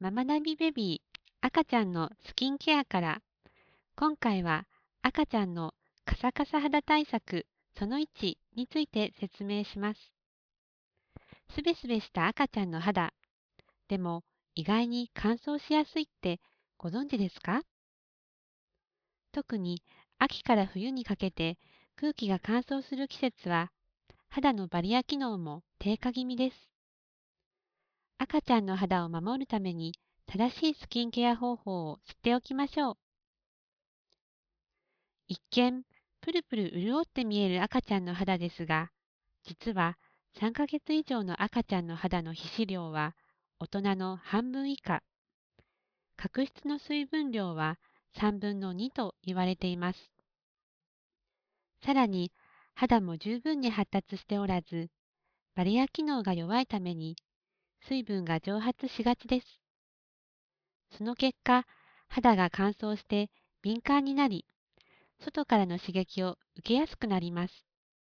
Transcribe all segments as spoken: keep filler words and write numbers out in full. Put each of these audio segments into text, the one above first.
ママナビベビー赤ちゃんのスキンケアから。今回は赤ちゃんのカサカサ肌対策そのいちについて説明します。すべすべした赤ちゃんの肌。でも意外に乾燥しやすいってご存知ですか？特に秋から冬にかけて空気が乾燥する季節は肌のバリア機能も低下気味です。赤ちゃんの肌を守るために正しいスキンケア方法を知っておきましょう。一見、プルプル潤って見える赤ちゃんの肌ですが、実はさんかげつ以上の赤ちゃんの肌の皮脂量は大人の半分以下、角質の水分量はさんぶんのにと言われています。さらに、肌も十分に発達しておらず、バリア機能が弱いために水分が蒸発しがちです。その結果、肌が乾燥して敏感になり、外からの刺激を受けやすくなります。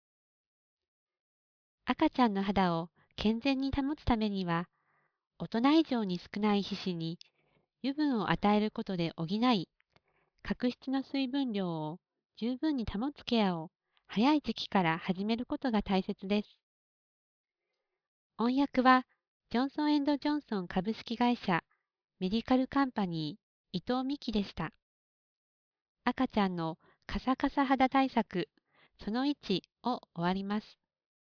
赤ちゃんの肌を健全に保つためには、大人以上に少ない皮脂に油分を与えることで補い、角質の水分量を十分に保つケアを早い時期から始めることが大切です。翻訳は、ジョンソン・エンド・ジョンソン株式会社メディカルカンパニー伊藤美希でした。赤ちゃんのカサカサ肌対策そのいちを終わります。